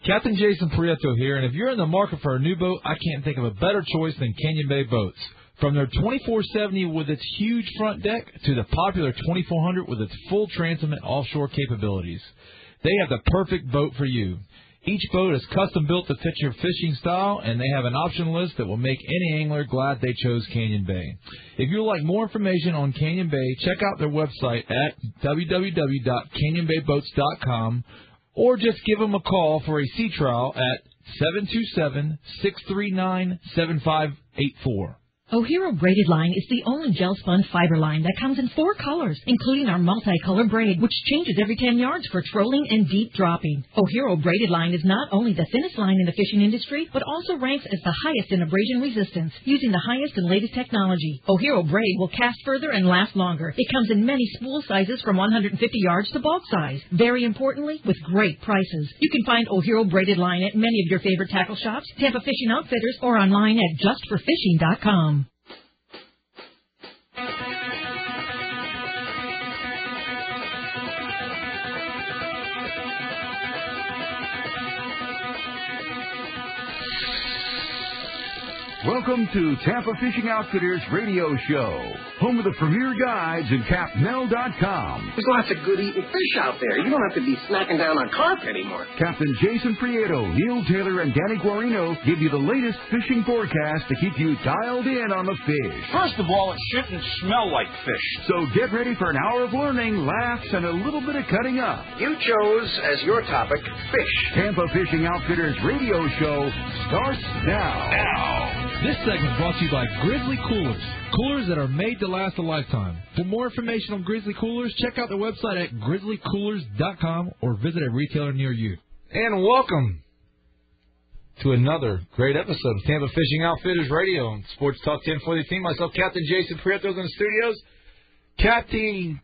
Captain Jason Prieto here, and if you're in the market for a new boat, I can't think of a better choice than Canyon Bay Boats. From their 2470 with its huge front deck to the popular 2400 with its full transom and offshore capabilities, they have the perfect boat for you. Each boat is custom built to fit your fishing style, and they have an option list that will make any angler glad they chose Canyon Bay. If you'd like more information on Canyon Bay, check out their website at www.canyonbayboats.com or just give them a call for a sea trial at 727-639-7584. O'Hero Braided Line is the only gel-spun fiber line that comes in 4 colors, including our multicolor braid, which changes every 10 yards for trolling and deep dropping. O'Hero Braided Line is not only the thinnest line in the fishing industry, but also ranks as the highest in abrasion resistance, using the highest and latest technology. O'Hero Braid will cast further and last longer. It comes in many spool sizes from 150 yards to bulk size. Very importantly, with great prices. You can find O'Hero Braided Line at many of your favorite tackle shops, Tampa Fishing Outfitters, or online at justforfishing.com. Welcome to Tampa Fishing Outfitters Radio Show, home of the premier guides and capnell.com. There's lots of good eating fish out there. You don't have to be snacking down on carp anymore. Captain Jason Prieto, Neil Taylor, and Danny Guarino give you the latest fishing forecast to keep you dialed in on the fish. First of all, it shouldn't smell like fish. So get ready for an hour of learning, laughs, and a little bit of cutting up. You chose as your topic fish. Tampa Fishing Outfitters Radio Show starts now. This segment brought to you by Grizzly Coolers. Coolers that are made to last a lifetime. For more information on Grizzly Coolers, check out their website at grizzlycoolers.com or visit a retailer near you. And welcome to another great episode of Tampa Fishing Outfitters Radio on Sports Talk 1040 Team. Myself, Captain Jason Prieto, in the studios. Capitan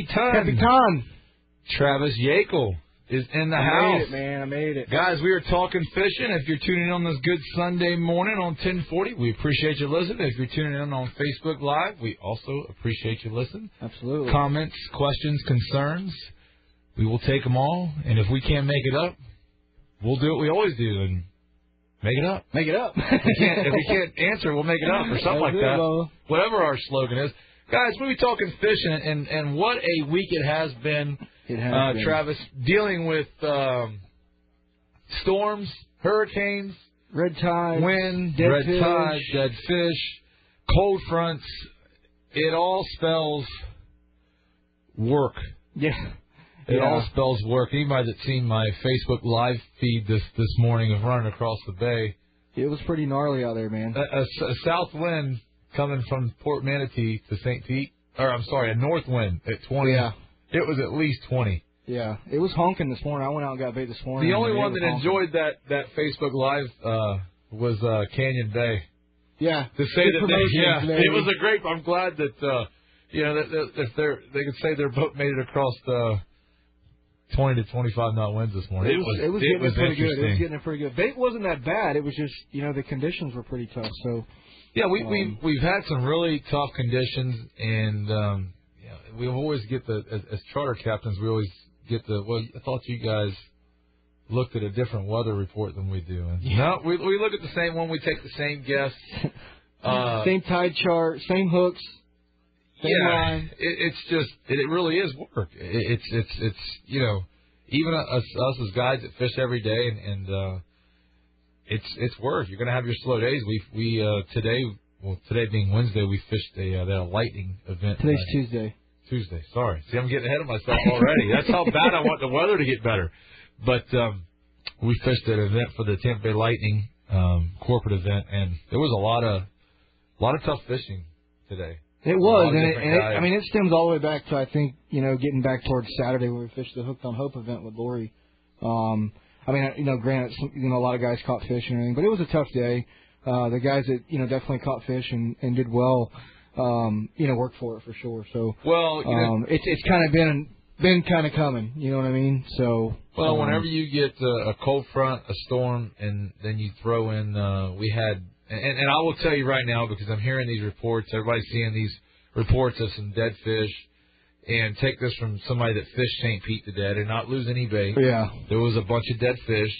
Travis Yakel is in the house. I made it, man. I made it. Guys, we are talking fishing. If you're tuning in on this good Sunday morning on 1040, we appreciate you listening. If you're tuning in on Facebook Live, we also appreciate you listening. Absolutely. Comments, questions, concerns, we will take them all. And if we can't make it up, we'll do what we always do and make it up. Make it up. If we can't answer, we'll make it up or something like that. Whatever our slogan is. Guys, we'll be talking fishing, and what a week it has been. Travis, dealing with storms, hurricanes, red tide, wind, dead fish, cold fronts. It all spells work. Yeah. It all spells work. Anybody that's seen my Facebook Live feed this morning of running across the bay. It was pretty gnarly out there, man. A south wind coming from Port Manatee to St. Pete. A north wind at 20. Yeah. It was at least 20. Yeah, it was honking this morning. I went out and got bait this morning. The only one that enjoyed that Facebook Live was Canyon Bay. Yeah. To say that it was a great. I'm glad that if they could say their boat made it across the 20 to 25 knot winds this morning. It was getting it pretty good. It was getting it pretty good. Bait wasn't that bad. It was just the conditions were pretty tough. So yeah, we've had some really tough conditions, and we always get as charter captains, we always get I thought you guys looked at a different weather report than we do. And no, we look at the same one. We take the same guess. Same tide chart, same hooks, same line. It's just, it really is work. It's even us as guys that fish every day, and it's work. You're going to have your slow days. We today being Wednesday, we fished a lightning event. Today's Tuesday. Sorry. See, I'm getting ahead of myself already. That's how bad I want the weather to get better. But we fished an event for the Tampa Bay Lightning corporate event, and there was a lot of tough fishing today. It was, and it stems all the way back to, I think, getting back towards Saturday when we fished the Hooked on Hope event with Lori. Granted, a lot of guys caught fish and everything, but it was a tough day. The guys that definitely caught fish and did well. Work for it for sure. So, it's kind of been kind of coming. You know what I mean? So, whenever you get a cold front, a storm, and then you throw in, we had, and I will tell you right now because I'm hearing these reports. Everybody's seeing these reports of some dead fish, and take this from somebody that fished St. Pete today. I did not lose any bait. Yeah, there was a bunch of dead fish,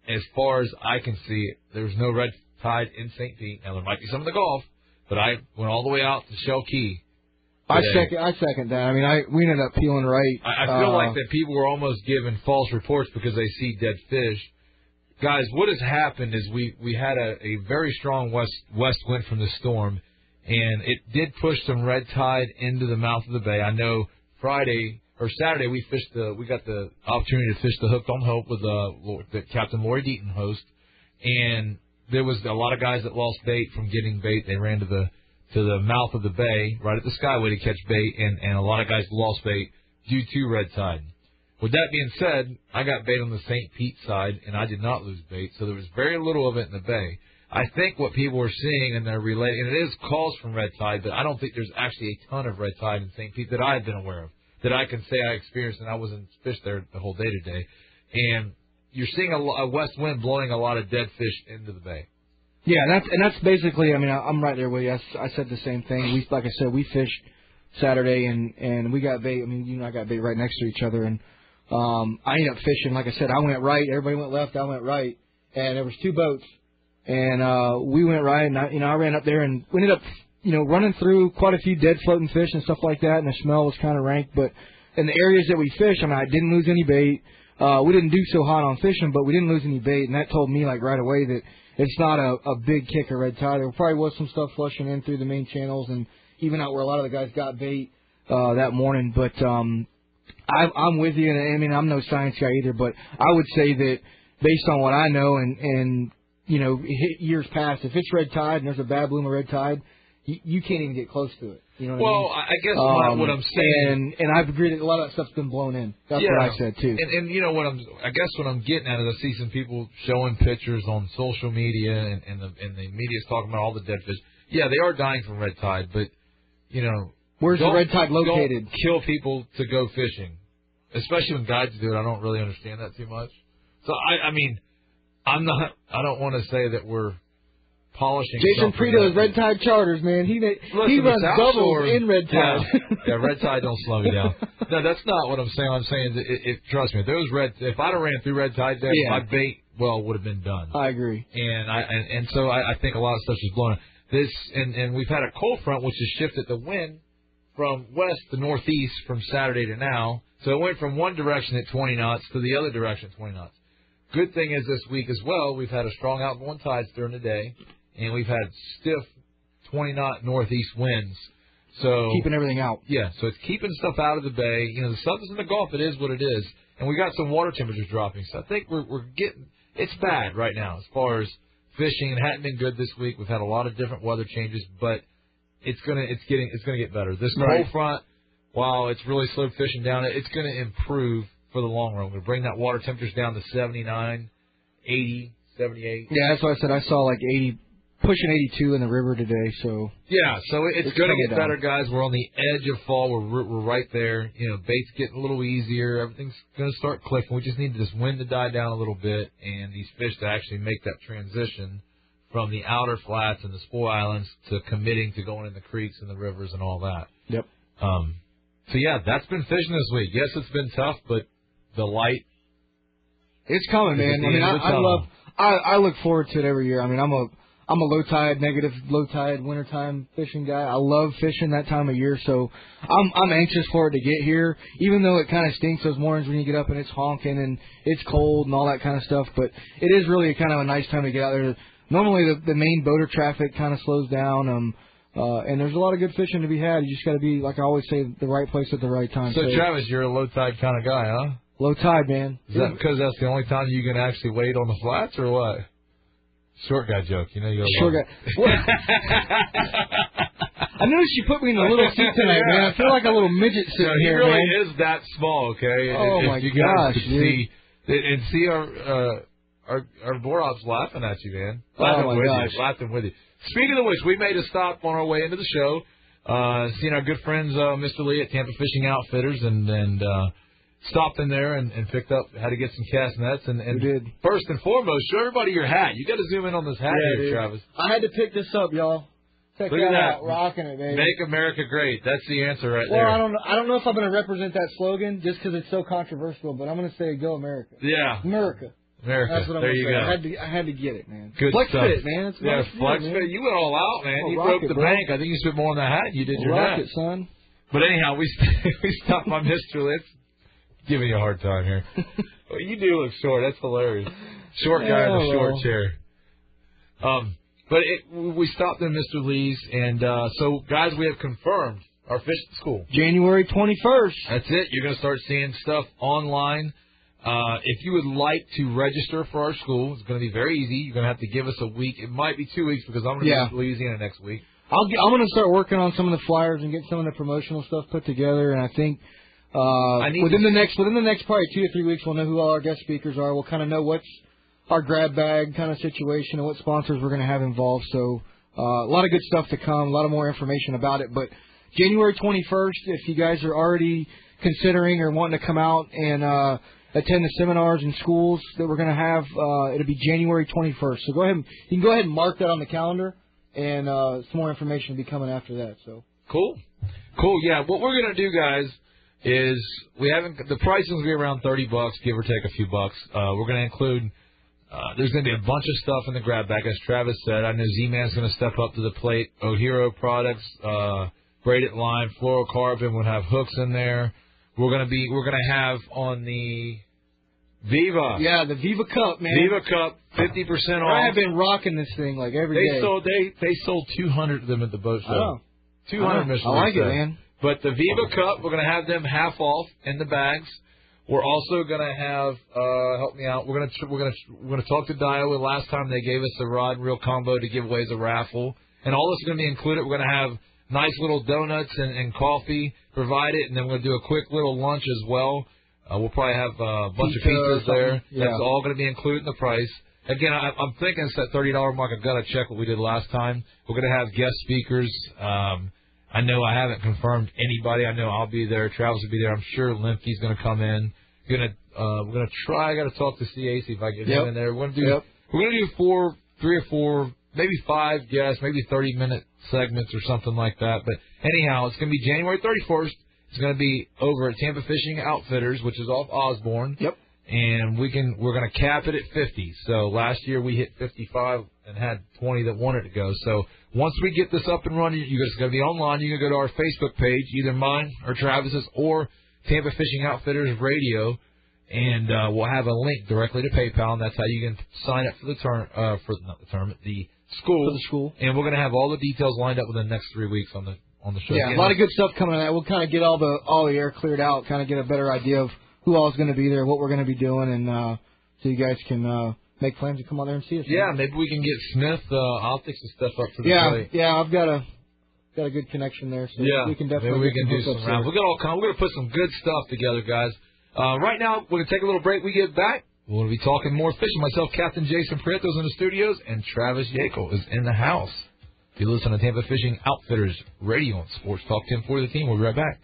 as far as I can see, there's no red tide in St. Pete. Now, there might be some in the Gulf, but I went all the way out to Shell Key. I second that. I mean, we ended up peeling right. I feel like that people were almost given false reports because they see dead fish. Guys, what has happened is we had a very strong west wind from the storm, and it did push some red tide into the mouth of the bay. I know Friday or Saturday we got the opportunity to fish the Hooked on Hope with the Captain Lori Deaton host, and there was a lot of guys that lost bait from getting bait. They ran to the mouth of the bay, right at the Skyway to catch bait, and a lot of guys lost bait due to red tide. With that being said, I got bait on the St. Pete side, and I did not lose bait, so there was very little of it in the bay. I think what people are seeing, and they're relating, and it is caused from red tide, but I don't think there's actually a ton of red tide in St. Pete that I've been aware of, that I can say I experienced, and I wasn't fish there the whole day today. And you're seeing a west wind blowing a lot of dead fish into the bay. Yeah, that's basically. I mean, I'm right there with you. I said the same thing. Like I said, we fished Saturday and we got bait. I mean, you and I got bait right next to each other, and I ended up fishing. Like I said, I went right. Everybody went left. I went right, and there was 2 boats, and we went right. And I ran up there and we ended up running through quite a few dead floating fish and stuff like that, and the smell was kind of rank. But in the areas that we fished, I mean, I didn't lose any bait. We didn't do so hot on fishing, but we didn't lose any bait, and that told me like right away that it's not a big kick of red tide. There probably was some stuff flushing in through the main channels and even out where a lot of the guys got bait that morning. But I'm with you, and I mean, I'm no science guy either, but I would say that based on what I know and years past, if it's red tide and there's a bad bloom of red tide, you can't even get close to it. You know what I mean? I guess what I'm saying, and I've agreed that a lot of that stuff's been blown in. That's what I said too. And you know what I guess what I'm getting at is I see some people showing pictures on social media and the media's talking about all the dead fish. Yeah, they are dying from red tide, but where's the red tide located? Don't kill people to go fishing, especially when guides do it. I don't really understand that too much. So I mean, I don't want to say that we're polishing. Jason Preto's Red Tide Charters, man. He runs doubles in red tide. Yeah, red tide don't slow me down. No, that's not what I'm saying. I'm saying that trust me, if I'd have ran through red tide there, my bait would have been done. I agree. And so I think a lot of stuff is blown. And we've had a cold front which has shifted the wind from west to northeast from Saturday to now. So it went from one direction at 20 knots to the other direction at 20 knots. Good thing is this week as well, we've had a strong outgoing tides during the day. And we've had stiff 20-knot northeast winds. So keeping everything out. Yeah, so it's keeping stuff out of the bay. The stuff is in the Gulf. It is what it is. And we got some water temperatures dropping. So I think we're getting – it's bad right now as far as fishing. It hadn't been good this week. We've had a lot of different weather changes, but it's gonna get better. This cold front, while it's really slowed fishing down, it's going to improve for the long run. We're going to bring that water temperatures down to 79, 80, 78. Yeah, that's why I said I saw like 80. Pushing 82 in the river today, so yeah, so it's going to get better, guys. We're on the edge of fall. We're right there. Bait's getting a little easier. Everything's going to start clicking. We just need this wind to die down a little bit, and these fish to actually make that transition from the outer flats and the spoil islands to committing to going in the creeks and the rivers and all that. Yep. So yeah, that's been fishing this week. Yes, it's been tough, but the light. It's coming, man. I mean, I look forward to it every year. I mean, I'm a low tide, negative low tide, wintertime fishing guy. I love fishing that time of year, so I'm anxious for it to get here. Even though it kind of stinks those mornings when you get up and it's honking and it's cold and all that kind of stuff, but it is really kind of a nice time to get out there. Normally the main boater traffic kind of slows down, and there's a lot of good fishing to be had. You just got to be, like I always say, the right place at the right time. So Travis, you're a low tide kind of guy, huh? Low tide, man. Is that because that's the only time you can actually wade on the flats, or what? Short guy joke, you Short guy. I noticed you put me in a little seat tonight, man. I feel like a little midget sitting here, man. He really is that small, okay? Oh, my gosh, dude. See our Borop's laughing at you, man. Laughing with you. Speaking of which, we made a stop on our way into the show. Seeing our good friends, Mr. Lee at Tampa Fishing Outfitters, and stopped in there and picked up how to get some cast nets. And we did. First and foremost, show everybody your hat. You got to zoom in on this hat here, dude. Travis. I had to pick this up, y'all. Check Look at that. Out. Rocking it, baby. Make America great. That's the answer right there. Well, I don't know if I'm going to represent that slogan just because it's so controversial, but I'm going to say Go America. Yeah. America. America. That's what I'm there you saying. go. I had to get it, man. Good Flex stuff. Fit, man. It's nice Flex man. Fit. You went all out, man. Oh, You rocket, broke the bro. bank. I think you spent more on the hat than you did your hat. Rocket, son. But anyhow, we stopped by Mr. Litz. Giving you a hard time here. Well, you do look short. That's hilarious. Short guy in a short chair. But we stopped in Mr. Lee's, and so, guys, we have confirmed our fishing school. January 21st. That's it. You're going to start seeing stuff online. If you would like to register for our school, it's going to be very easy. You're going to have to give us a week. It might be 2 weeks because I'm going to be in Louisiana next week. I'm going to start working on some of the flyers and get some of the promotional stuff put together, and I think within the next probably 2 to 3 weeks, we'll know who all our guest speakers are. We'll kind of know what's our grab bag kind of situation and what sponsors we're going to have involved. So a lot of good stuff to come, a lot of more information about it. But January 21st, if you guys are already considering or wanting to come out and attend the seminars and schools that we're going to have, it'll be January 21st. So you can go ahead and mark that on the calendar, and some more information will be coming after that. So cool. Yeah, what we're going to do, guys, is the pricing will be around $30, give or take a few bucks. We're going to include. There's going to be a bunch of stuff in the grab bag, as Travis said. I know Z-Man's going to step up to the plate. O'Hero products, braided line, fluorocarbon. We'll have hooks in there. We're going to have on the Viva. Yeah, the Viva Cup, man. Viva Cup, 50% off. I have been rocking this thing like every day. They sold 200 of them at the boat show. Oh. 200 Mr. I like it, man. But the Viva Cup, we're going to have them half off in the bags. We're also going to have help me out. We're going to talk to Dio. Last time they gave us a rod and reel combo to give away as a raffle, and all this is going to be included. We're going to have nice little donuts and coffee provided, and then we're going to do a quick little lunch as well. We'll probably have a bunch of pizzas there. Yeah. That's all going to be included in the price. Again, I'm thinking it's that $30 mark. I've got to check what we did last time. We're going to have guest speakers. I know I haven't confirmed anybody. I know I'll be there. Travis will be there. I'm sure Lemke's going to come in. We're gonna try. I got to talk to CA, see if I can get him in there. We're gonna do 3 or 4, maybe 5 guests, maybe 30-minute segments or something like that. But anyhow, it's gonna be January 31st. It's gonna be over at Tampa Fishing Outfitters, which is off Osborne. Yep. And we're gonna cap it at 50. So last year we hit 55 and had 20 that wanted to go. So once we get this up and running, you guys are gonna be online. You can go to our Facebook page, either mine or Travis's or Tampa Fishing Outfitters Radio, and we'll have a link directly to PayPal, and that's how you can sign up for the the school. For the school. And we're going to have all the details lined up within the next 3 weeks on the show. Yeah, a lot of good stuff coming on that. We'll kind of get all the air cleared out, kind of get a better idea of who all is going to be there, what we're going to be doing, and so you guys can make plans to come on there and see us. Yeah, maybe we can get Smith Optics to step up to the plate. Yeah, I've got a good connection there, so we can definitely maybe we can do some rounds. We're going to put some good stuff together, guys. Right now, we're going to take a little break. We get back. We're going to be talking more fishing. Myself, Captain Jason Prieto's in the studios, and Travis Yakel is in the house. If you listen to Tampa Fishing Outfitters Radio on Sports Talk 1040 The Team, we'll be right back.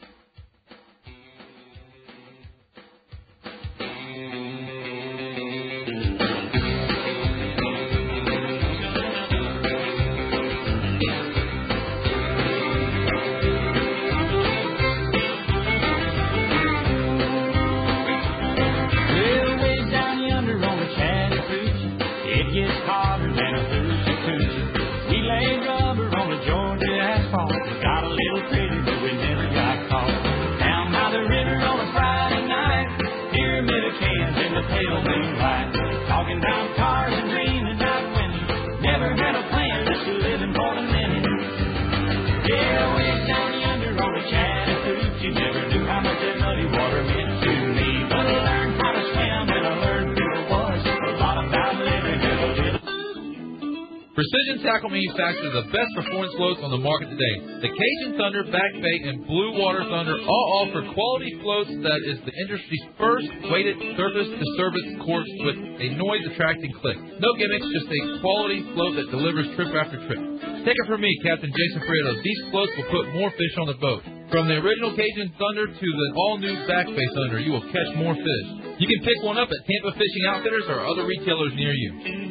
Precision Tackle manufactures the best performance floats on the market today. The Cajun Thunder, Back Bait, and Blue Water Thunder all offer quality floats that is the industry's first weighted surface-to-surface course with a noise-attracting click. No gimmicks, just a quality float that delivers trip after trip. Take it from me, Captain Jason Prieto. These floats will put more fish on the boat. From the original Cajun Thunder to the all-new Back Bay Thunder, you will catch more fish. You can pick one up at Tampa Fishing Outfitters or other retailers near you.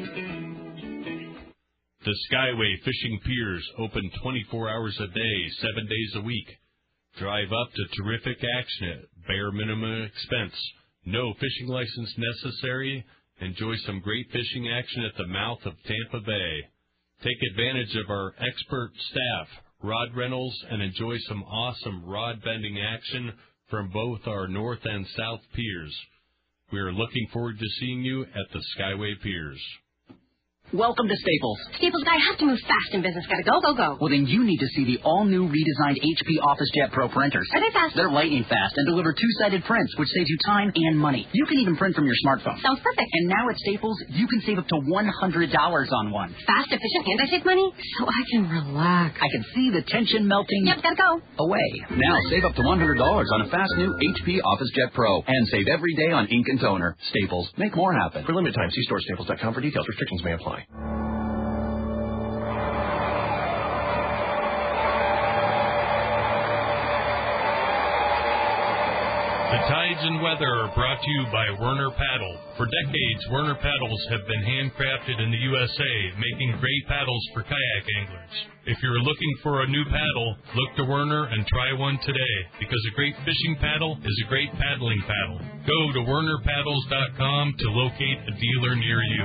The Skyway Fishing Piers open 24 hours a day, 7 days a week. Drive up to terrific action at bare minimum expense. No fishing license necessary, Enjoy some great fishing action at the mouth of Tampa Bay. Take advantage of our expert staff, rod rentals, and enjoy some awesome rod bending action from both our north and south piers. We are looking forward to seeing you at the Skyway Piers. Welcome to Staples. Staples, I have to move fast in business. Gotta go, go, go. Well, then you need to see the all-new redesigned HP OfficeJet Pro printers. Are they fast? They're lightning fast and deliver two-sided prints, which saves you time and money. You can even print from your smartphone. Sounds perfect. And now at Staples, you can save up to $100 on one. Fast, efficient, and I save money, so I can relax. I can see the tension melting. Yep, gotta go. Away. Now save up to $100 on a fast new HP OfficeJet Pro and save every day on ink and toner. Staples. Make more happen. For limited time, see storestaples.com for details. Restrictions may apply. The Tides and Weather are brought to you by Werner Paddle. For decades, Werner Paddles have been handcrafted in the USA, making great paddles for kayak anglers. If you're looking for a new paddle, look to Werner and try one today, because a great fishing paddle is a great paddling paddle. Go to wernerpaddles.com to locate a dealer near you.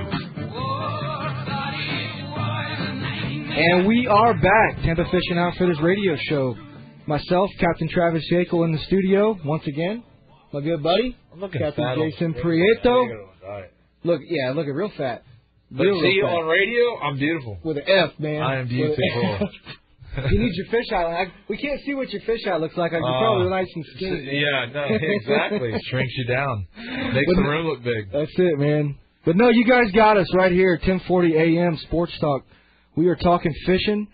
And we are back, Tampa Fishing Outfitters radio show. Myself, Captain Travis Yakel in the studio once again. My good buddy, Captain Jason Prieto. Look at real fat. But see, on radio, I'm beautiful. With an F, man. I am beautiful. You need your fish eye. We can't see what your fish eye looks like. You're probably nice and skinny. Yeah, no, exactly. Shrinks you down. Makes the room look big. That's it, man. But no, you guys got us right here at 1040 AM Sports Talk. We are talking fishing.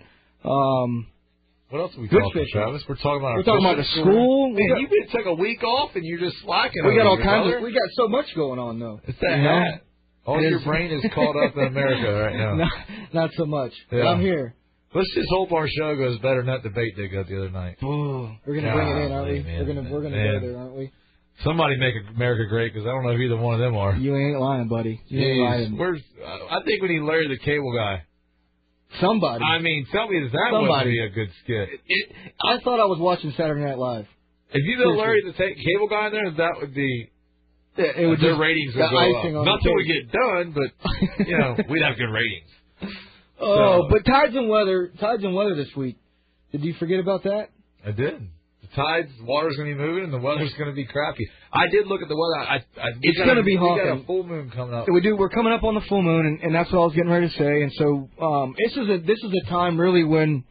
What else are we talking about, Travis? We're talking about the school. Man, you took a week off and you're just slacking. We got all kinds of. We got so much going on though. It's that hat. All your brain is caught up in America right now. Not so much. Yeah. But I'm here. Let's just hope our show goes better than that debate they got the other night. Ooh, we're gonna bring it in, aren't we? Man, we're gonna go there, aren't we? Somebody make America great, because I don't know if either one of them are. You ain't lying, buddy. You ain't lying. I think we need Larry the Cable Guy. Somebody. I mean, tell me that would be a good skit. I thought I was watching Saturday Night Live. If you got Larry the Cable Guy in there, that would be. It would their ratings would go up. Not till we get done, but we'd have good ratings. But tides and weather this week. Did you forget about that? I did. The tides, the water's going to be moving, and the weather's going to be crappy. I did look at the weather. It's going to be hot. We got a full moon coming up. We do. We're coming up on the full moon, and that's what I was getting ready to say. And so this is a time really when,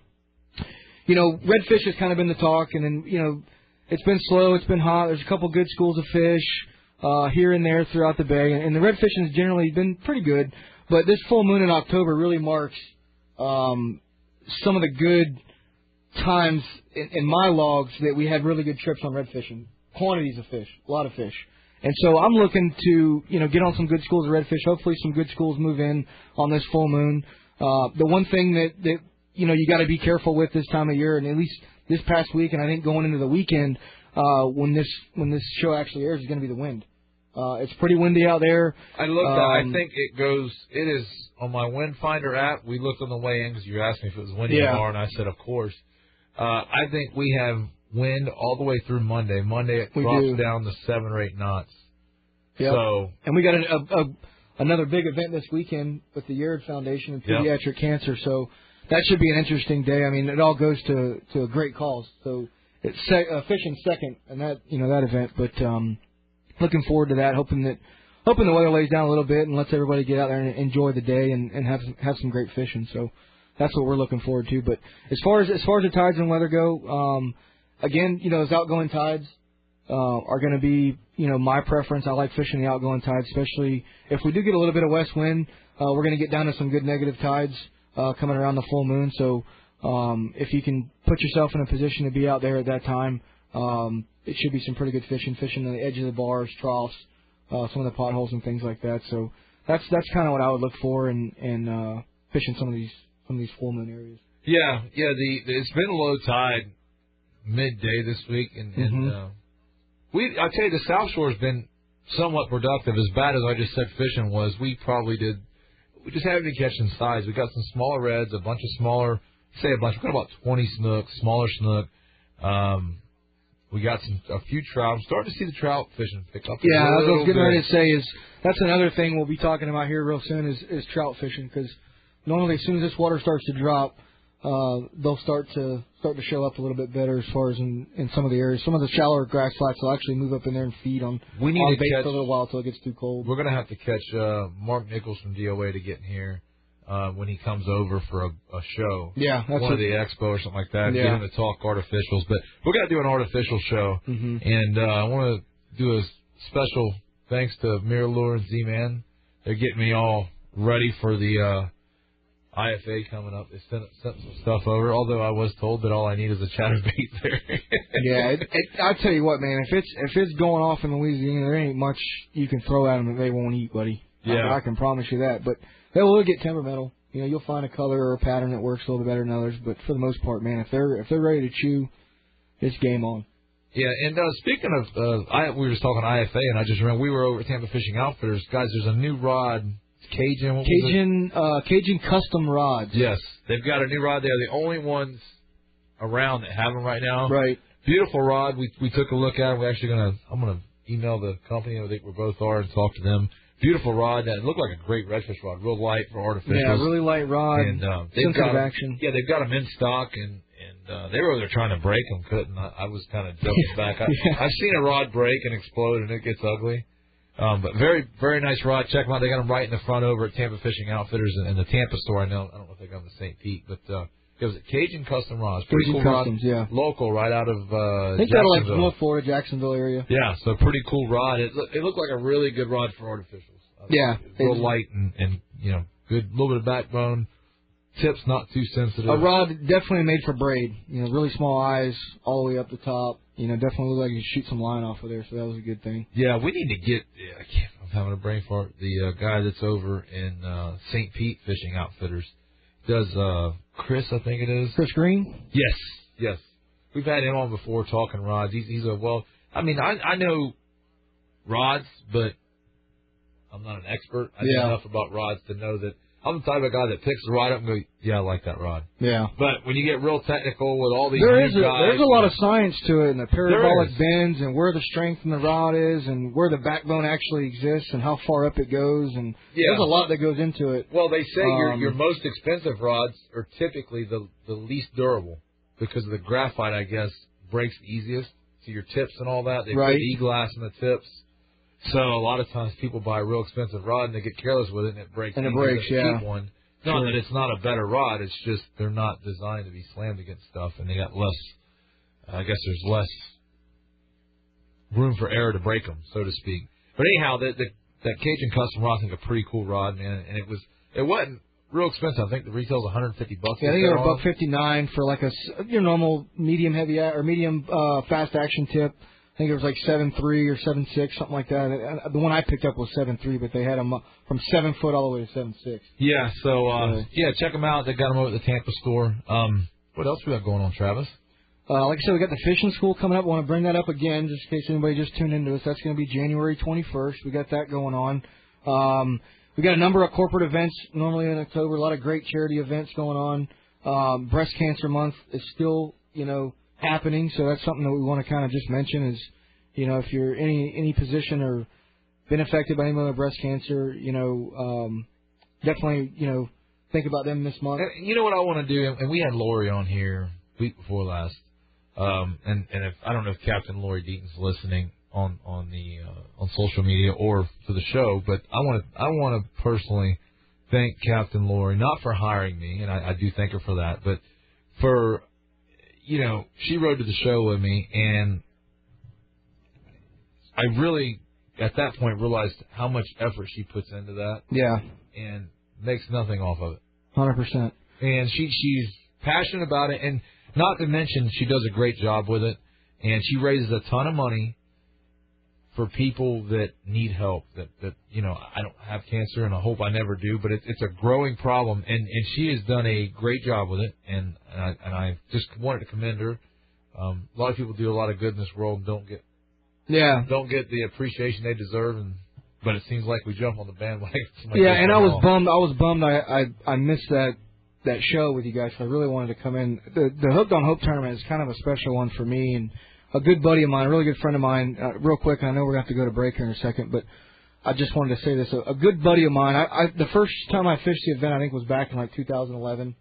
redfish has kind of been the talk, and then it's been slow, it's been hot. There's a couple good schools of fish here and there throughout the bay, and the red fishing has generally been pretty good. But this full moon in October really marks some of the good times in my logs that we had really good trips on red fishing, quantities of fish, a lot of fish. And so I'm looking to, get on some good schools of redfish. Hopefully some good schools move in on this full moon. The one thing that you got to be careful with this time of year, and at least this past week, and I think going into the weekend, when this show actually airs, is going to be the wind. It's pretty windy out there. I looked at I think it is on my Wind Finder app. We looked on the way in because you asked me if it was windy tomorrow, and I said, of course. I think we have wind all the way through Monday. Monday it drops down to 7 or 8 knots. Yep. So, and we got another big event this weekend with the Yared Foundation and Pediatric Cancer. So that should be an interesting day. I mean, it all goes to a great cause. So it's fishing second in that event. But looking forward to that. Hoping the weather lays down a little bit and lets everybody get out there and enjoy the day and have some great fishing. So that's what we're looking forward to. But as far as the tides and weather go, again, those outgoing tides are going to be, my preference. I like fishing the outgoing tides, especially if we do get a little bit of west wind. We're going to get down to some good negative tides coming around the full moon. So if you can put yourself in a position to be out there at that time, it should be some pretty good fishing on the edge of the bars, troughs, some of the potholes and things like that. So that's kind of what I would look for in fishing some of these full moon areas. Yeah. It's been low tide midday this week, and I'll tell you, the South Shore's been somewhat productive. As bad as I just said fishing was, we just haven't been catching size. We got some smaller reds, a bunch of smaller, we got about 20 snook, smaller snook. We got a few trout. I'm starting to see the trout fishing pick up. Yeah, that's what I was getting ready to say. Is that's another thing we'll be talking about here real soon is trout fishing, because normally as soon as this water starts to drop, they'll start to show up a little bit better as far as in some of the areas. Some of the shallower grass flats will actually move up in there and feed on bait for a little while until it gets too cold. We're going to have to catch Mark Nichols from DOA to get in here when he comes over for a show. Yeah, that's one of the expo or something like that. Yeah. Get him to talk artificials. But we're going to do an artificial show. Mm-hmm. And I want to do a special thanks to Mirror and Z-Man. They're getting me all ready for the IFA coming up. They sent some stuff over, although I was told that all I need is a chatterbait there. Yeah, I'll tell you what, man. If it's going off in Louisiana, there ain't much you can throw at them that they won't eat, buddy. Yeah. I can promise you that. But they will get temperamental. You know, you'll find a color or a pattern that works a little bit better than others. But for the most part, man, if they're ready to chew, it's game on. Yeah, and speaking of, we were just talking IFA, and I just remember we were over at Tampa Fishing Outfitters. Guys, there's a new rod. Cajun custom rods. Yes, they've got a new rod. They're the only ones around that have them right now. Right. Beautiful rod. We took a look at it. I'm gonna email the company. I think we both are and talk to them. Beautiful rod. That looked like a great redfish rod. Real light for artificials. Yeah, really light rod. And they've sensitive action. Yeah, they've got them in stock, and they were over there trying to break them, couldn't. I was kind of joking back. I've seen a rod break and explode, and it gets ugly. But very, very nice rod. Check them out. They got them right in the front over at Tampa Fishing Outfitters and the Tampa store. I don't know if they got them in St. Pete, but it was Cajun Custom Rods. Pretty Cajun cool Customs, rod. yeah. Local, right out of I think Jacksonville. they're like North Florida, Jacksonville area. Yeah, so pretty cool rod. It looked like a really good rod for artificials. Yeah. Real light and good, little bit of backbone. Tips not too sensitive. A rod definitely made for braid. Really small eyes all the way up the top. Definitely look like you shoot some line off of there, so that was a good thing. Yeah, we need to get. I'm having a brain fart. The guy that's over in St. Pete Fishing Outfitters does Chris, I think it is. Chris Green? Yes. We've had him on before talking rods. He's I know rods, but I'm not an expert. I know enough about rods to know that I'm the type of guy that picks the rod up and go, yeah, I like that rod. Yeah. But when you get real technical with all these there's guys, a lot of science to it, and the parabolic bends, and where the strength in the rod is, and where the backbone actually exists, and how far up it goes, and there's a lot that goes into it. Well, they say your most expensive rods are typically the least durable because of the graphite, I guess, breaks the easiest. So your tips and all that, they put E-glass in the tips. So a lot of times people buy a real expensive rod and they get careless with it and it breaks. And it breaks, yeah. Cheap one. Not that it's not a better rod. It's just they're not designed to be slammed against stuff, and they got less. I guess there's less room for error to break them, so to speak. But anyhow, that Cajun Custom rod is a pretty cool rod, man. And it wasn't real expensive. I think the retail's $150. Yeah, I think they were $159 for like your normal medium heavy or medium fast action tip. I think it was like 7.3 or 7.6, something like that. The one I picked up was 7.3, but they had them from 7 foot all the way to 7.6. Yeah, so check them out. They got them over at the Tampa store. What else we got going on, Travis? Like I said, we got the fishing school coming up. I want to bring that up again, just in case anybody just tuned into us. That's going to be January 21st. We got that going on. We got a number of corporate events normally in October. A lot of great charity events going on. Breast Cancer Month is still, happening, so that's something that we want to kind of just mention is, if you're any position or been affected by any other breast cancer, definitely, think about them this month. And you know what I want to do, and we had Lori on here week before last, and if I don't know if Captain Lori Deaton's listening on social media or for the show, but I want to personally thank Captain Lori, not for hiring me, and I do thank her for that, but for she rode to the show with me, and I really, at that point, realized how much effort she puts into that. Yeah. And makes nothing off of it. 100%. And she's passionate about it, and not to mention she does a great job with it, and she raises a ton of money for people that need help, that I don't have cancer, and I hope I never do, but it's a growing problem, and she has done a great job with it, and I just wanted to commend her. A lot of people do a lot of good in this world and don't get the appreciation they deserve, but it seems like we jump on the bandwagon. Yeah, and I was bummed I missed that show with you guys. I really wanted to come in. The Hooked on Hope tournament is kind of a special one for me, and a good buddy of mine, a really good friend of mine. Real quick, I know we're going to have to go to break here in a second, but I just wanted to say this. A good buddy of mine, the first time I fished the event, I think, was back in like 2011.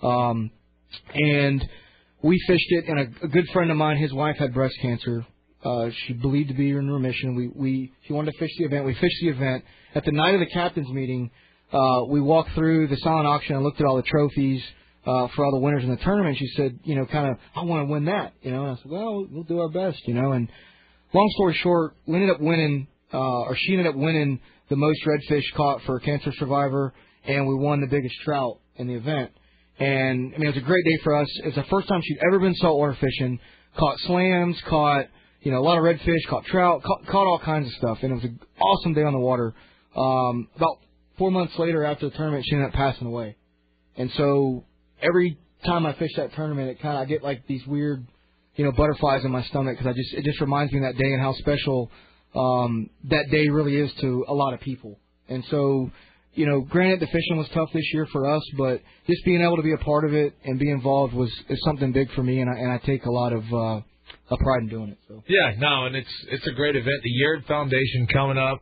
And we fished it, and a good friend of mine, his wife had breast cancer. She believed to be in remission. She wanted to fish the event. We fished the event. At the night of the captain's meeting, we walked through the silent auction and looked at all the trophies for all the winners in the tournament. She said, I want to win that. And I said, well, we'll do our best, And long story short, we ended up winning, she ended up winning the most redfish caught for a cancer survivor, and we won the biggest trout in the event. And, it was a great day for us. It was the first time she'd ever been saltwater fishing, caught slams, caught, a lot of redfish, caught trout, caught all kinds of stuff. And it was an awesome day on the water. About 4 months later after the tournament, she ended up passing away. And so every time I fish that tournament, I get like these weird, butterflies in my stomach because it just reminds me of that day and how special that day really is to a lot of people. And so, granted the fishing was tough this year for us, but just being able to be a part of it and be involved is something big for me, and I take a lot of pride in doing it. So. Yeah, no, and it's a great event. The Yaird Foundation coming up,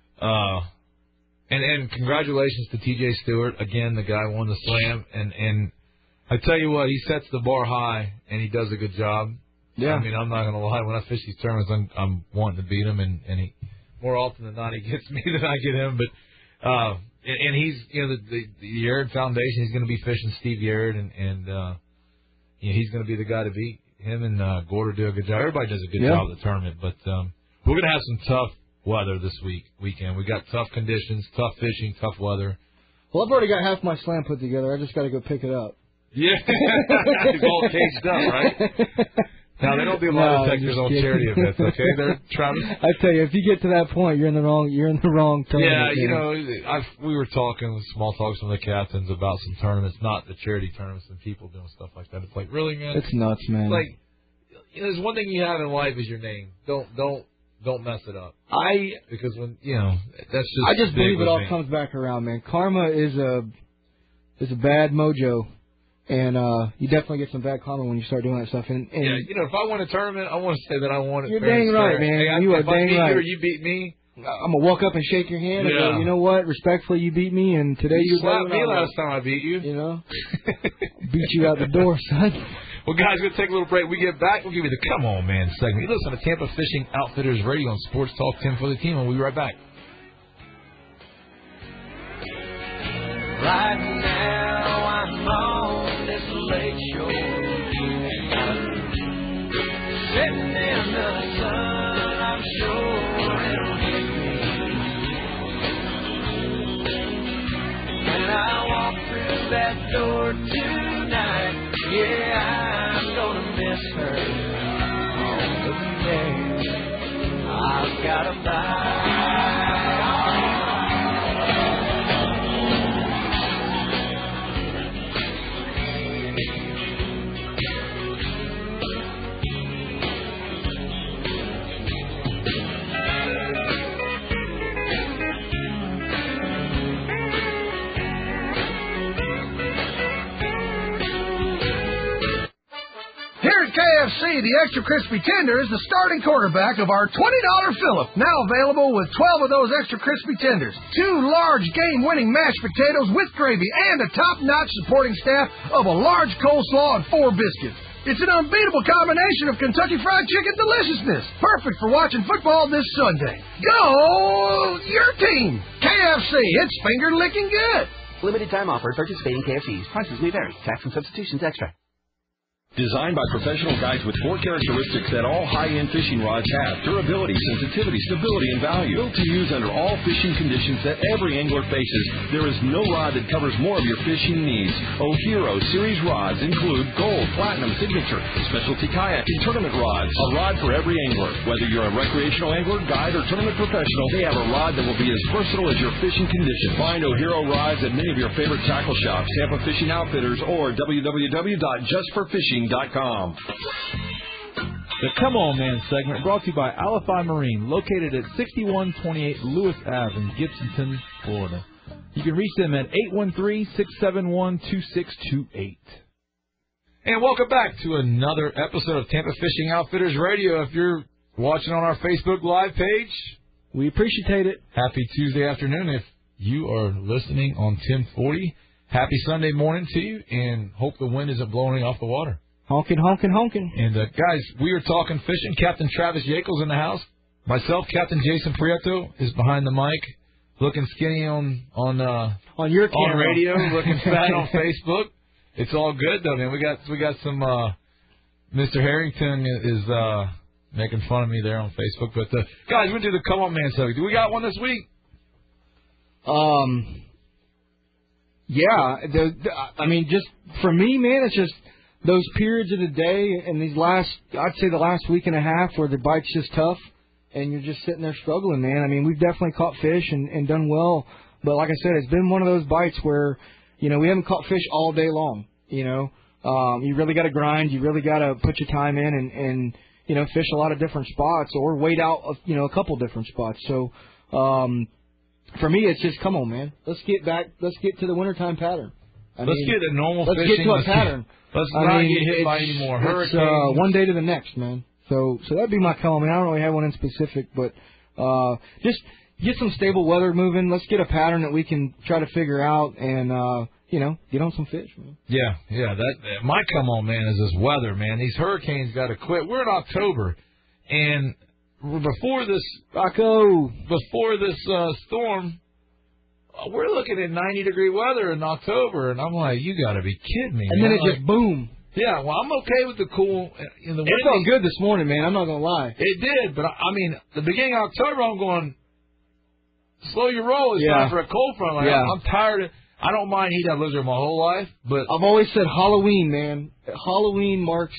and congratulations to T.J. Stewart again. The guy won the slam, and I tell you what, he sets the bar high and he does a good job. Yeah, I'm not gonna lie. When I fish these tournaments, I'm wanting to beat him, and he more often than not he gets me than I get him. But and he's the Yaird Foundation. He's going to be fishing Steve Yaird, and he's going to be the guy to beat. Him and Gorder do a good job. Everybody does a good job at the tournament, but we're going to have some tough weather this weekend. We got tough conditions, tough fishing, tough weather. Well, I've already got half my slam put together. I just got to go pick it up. Yeah, it's all caged up, right? Now, they don't do lie detectors on charity events, okay? They're Travis. I tell you, if you get to that point, you're in the wrong tournament. Yeah, we were talking with small talks from the captains about some tournaments, not the charity tournaments and people doing stuff like that. It's like, really, man? It's nuts, man. Like, there's one thing you have in life is your name. Don't mess it up. Because when that's just. I just believe it all comes back around, man. Karma is a bad mojo. And you definitely get some bad karma when you start doing that stuff. And if I win a tournament, I want to say that I won it. You're dang right, man. Hey, you are dang right. You or you beat me. I'm gonna walk up and shake your hand and go, you know what? Respectfully, you beat me, and today you slapped me last time I beat you. Beat you out the door, son. Well, guys, we're gonna take a little break. We get back, we'll give you the Come On Man segment. You listen to Tampa Fishing Outfitters Radio on Sports Talk 10 for the team, and we'll be right back. Right now, I'm on this late show, sitting in the sun. I'm sure it'll hit me, and I walk through that door tonight. Yeah, I'm gonna miss her on the day. I've got a bite. Here at KFC, the Extra Crispy Tender is the starting quarterback of our $20 fill-up. Now available with 12 of those Extra Crispy Tenders, 2 large game-winning mashed potatoes with gravy, and a top-notch supporting staff of a large coleslaw and 4 biscuits. It's an unbeatable combination of Kentucky Fried Chicken deliciousness. Perfect for watching football this Sunday. Go your team! KFC, it's finger-licking good. Limited time offer at participating KFCs. Prices may vary. Tax and substitutions extra. Designed by professional guides with 4 characteristics that all high-end fishing rods have: durability, sensitivity, stability, and value. Built to use under all fishing conditions that every angler faces, there is no rod that covers more of your fishing needs. O'Hero Series rods include gold, platinum, signature, specialty kayak, and tournament rods. A rod for every angler. Whether you're a recreational angler, guide, or tournament professional, they have a rod that will be as versatile as your fishing conditions. Find O'Hero rods at many of your favorite tackle shops, Tampa Fishing Outfitters, or www.justforfishing.com. The Come On Man segment brought to you by Alify Marine, located at 6128 Lewis Ave in Gibsonton, Florida. You can reach them at 813-671-2628. And welcome back to another episode of Tampa Fishing Outfitters Radio. If you're watching on our Facebook Live page, we appreciate it. Happy Tuesday afternoon. If you are listening on 1040, happy Sunday morning to you, and hope the wind isn't blowing off the water. Honking, honking, honking. And, guys, we are talking fishing. Captain Travis Yakel's in the house. Myself, Captain Jason Prieto, is behind the mic, looking skinny on your camera. On radio, looking fat on Facebook. It's all good though, man. We got some. Mr. Harrington is making fun of me there on Facebook, but guys, we do the Come On Man subject. Do we got one this week? Yeah. I mean, just for me, man, it's just those periods of the day and these I'd say the last week and a half where the bite's just tough and you're just sitting there struggling, man. I mean, we've definitely caught fish and done well, but like I said, it's been one of those bites where, you know, we haven't caught fish all day long, you know. You really got to grind. You really got to put your time in and, you know, fish a lot of different spots or wait out, a couple different spots. So, for me, it's just, come on, man. Let's get to the wintertime pattern. Let's get a normal fishing. Let's get to a pattern. Let's not get hit by any more hurricanes. One day to the next, man. So that'd be my call, man. I don't really have one in specific, but just get some stable weather moving. Let's get a pattern that we can try to figure out and, get on some fish, man. Yeah. That my come on, man, is this weather, man. These hurricanes got to quit. We're in October, and before this storm, we're looking at 90-degree weather in October, and I'm like, you got to be kidding me. And man. then it just boom. Yeah, well, I'm okay with the cool. In the it felt good this morning, man. I'm not gonna lie. It did, but I mean, the beginning of October, I'm going, slow your roll. It's time for a cold front. Like, I'm tired. I don't mind heat. I've lived there my whole life, but I've always said Halloween, man. Halloween marks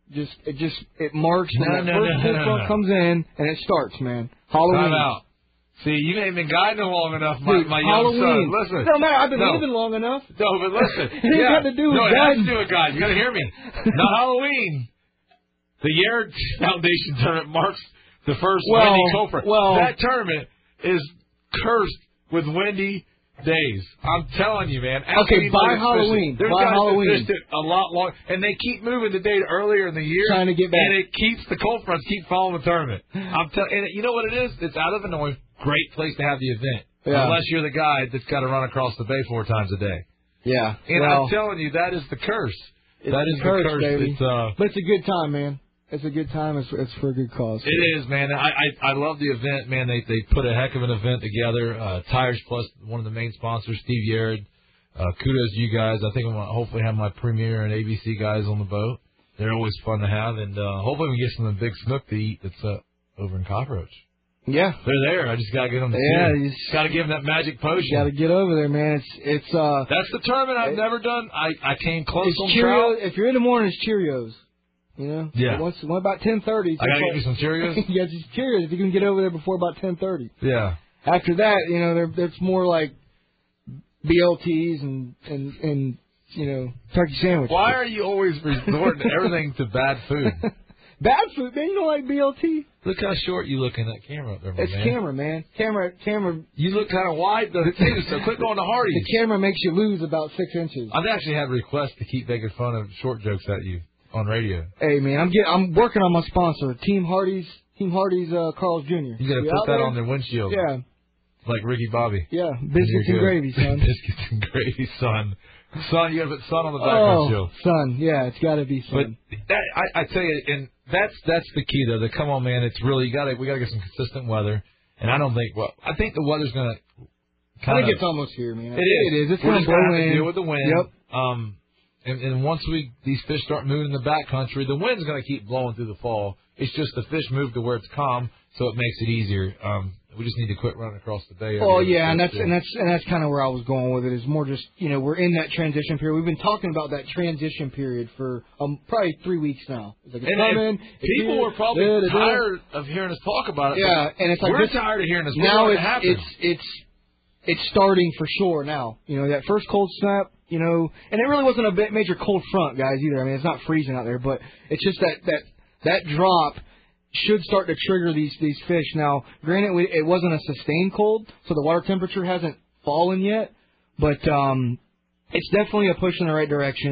it marks when that first cold front comes in and it starts, man. Halloween. Time out. See, you ain't been guiding long enough, my young son. Listen. No, man, I've been living long enough. No, but listen. It ain't got to do with it guiding. has to do with guiding. You got to hear me. Not Halloween. The Yared Foundation tournament marks the first windy cold front. That tournament is cursed with windy days. I'm telling you, man. Okay, by Halloween. There's guys that fished it a lot longer, and they keep moving the date earlier in the year. Trying to get back. And it keeps the cold fronts keep following the tournament. I'm telling, and you know what it is? It's out of Illinois. Great place to have the event. Yeah. Unless you're the guy that's got to run across the bay 4 times a day. Yeah. And I'm telling you, that is the curse. That is the curse, baby. But it's a good time, man. It's a good time. It's for a good cause. It is, man. I love the event, man. They put a heck of an event together. Tires Plus, one of the main sponsors, Steve Yared. Kudos to you guys. I think I'm going to hopefully have my Premier and ABC guys on the boat. They're always fun to have. And hopefully we can get some of the big snook to eat that's over in Cockroach. Yeah. They're there. I just got to get them to you got to give them that magic potion. Got to get over there, man. It's That's the tournament I've never done. I came close on Cheerios. trout. If you're in the morning, it's Cheerios. You know? Yeah. Once about 10:30. I got to get you some Cheerios? Yeah, just Cheerios if you can get over there before about 10:30. Yeah. After that, you know, it's more like BLTs and turkey sandwiches. Why are you always resorting to everything to bad food? Bad food, man. You don't like BLT? Look how short you look in that camera up there, It's man. camera, man. Camera. You look kind of wide, though, too, so quit going to Hardee's. The camera makes you lose about 6 inches. I've actually had requests to keep making fun of short jokes at you on radio. Hey, man, I'm working on my sponsor, Team Hardee's Carl's Jr. You got to put that on their windshield. Yeah. Like Ricky Bobby. Yeah, biscuits and gravy, son. Biscuits and gravy, son. Son, you got to put son on the back windshield. Son, yeah, it's got to be son. But I tell you, and that's the key though. The come on, man. It's really we got to get some consistent weather, and I think the weather's gonna. I think it's almost here, man. It is. It's going to blow in. Deal with the wind. Yep. And once these fish start moving in the backcountry, the wind's going to keep blowing through the fall. It's just the fish move to where it's calm, so it makes it easier. We just need to quit running across the bay. Oh yeah, and that's kind of where I was going with it. Is more just we're in that transition period. We've been talking about that transition period for probably 3 weeks now. It's like people are probably tired of hearing us talk about it. Yeah, and it's like we're tired of hearing this. Now it's starting for sure now. You know, that first cold snap. You know, and it really wasn't a major cold front, guys, either. I mean, it's not freezing out there, but it's just that drop should start to trigger these fish. Now, granted, it wasn't a sustained cold, so the water temperature hasn't fallen yet, but it's definitely a push in the right direction.